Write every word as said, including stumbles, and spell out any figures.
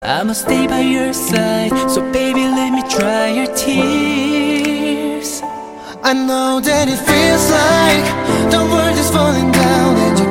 I'ma stay by your side, so baby let me dry your tears. I know that it feels like the world is falling down and you